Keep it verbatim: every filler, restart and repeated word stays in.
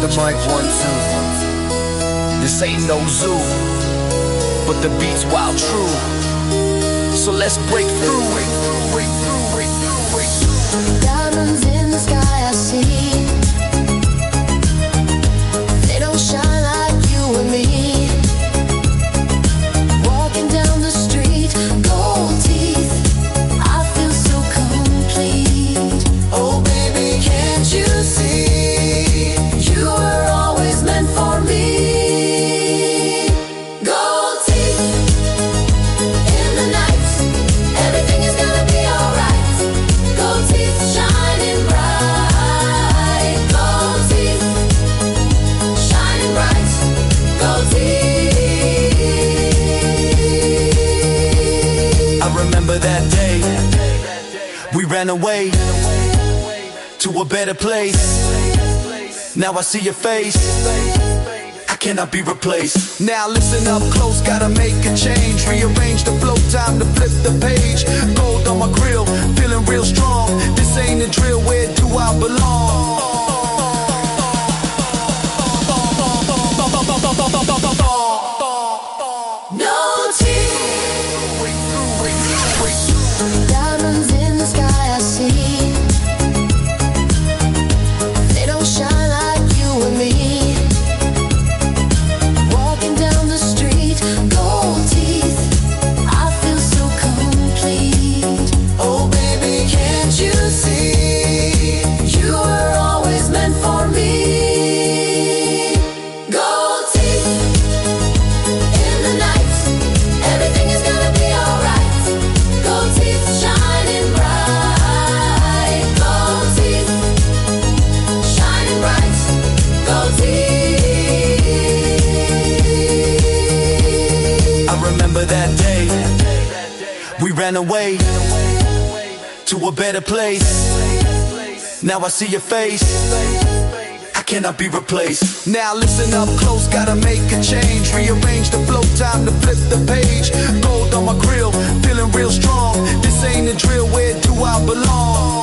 the mic, one, two. This ain't no zoo, but the beat's wild true. So let's break through. Diamonds in the sky I see. They don't shine like you and me. Walking down the street, gold teeth, I feel so complete. Oh baby, can't you see? You were always meant for me. Gold teeth in the night, everything is gonna be alright. Gold teeth shining bright. Gold teeth shining bright. Gold teeth. I remember that day we ran away to a better place. Now I see your face, I cannot be replaced. Now listen up close, gotta make a change. Rearrange the flow, time to flip the page. Gold on my grill, feeling real strong. This ain't a drill, where do I belong? No teeth. Diamonds in the sky I see. They don't shine like you and me. Walking down the street, gold teeth, I feel so complete. Oh baby, can't you see? You were always meant for me. Gold teeth in the night, everything is gonna be alright. Gold teeth shining bright. Gold teeth shining bright. Gold teeth. I remember that day we ran away to a better place. Now I see your face, I cannot be replaced. Now listen up close, gotta make a change. Rearrange the flow, time to flip the page. Gold on my grill, feeling real strong. This ain't a drill, where do I belong?